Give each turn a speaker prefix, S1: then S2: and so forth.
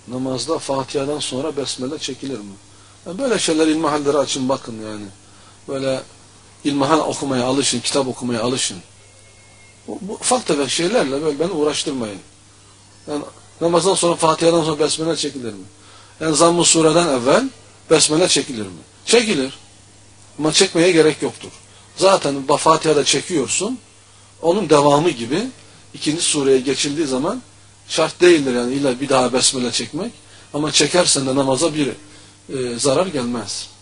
S1: Namazda Fatiha'dan sonra besmele çekilir mi? Yani böyle şeyler ilmihalleri açın bakın yani. Böyle ilmihal okumaya alışın, kitap okumaya alışın. Bu ufak tefek şeylerle böyle beni uğraştırmayın. Yani namazdan sonra Fatiha'dan sonra besmele çekilir mi? Yani Zamm-ı Sure'den evvel besmele çekilir mi? Çekilir. Ama çekmeye gerek yoktur. Zaten Fatiha'da çekiyorsun. Onun devamı gibi ikinci sureye geçildiği zaman şart değildir yani illa bir daha besmele çekmek. Ama çekersen de namaza bir zarar gelmez.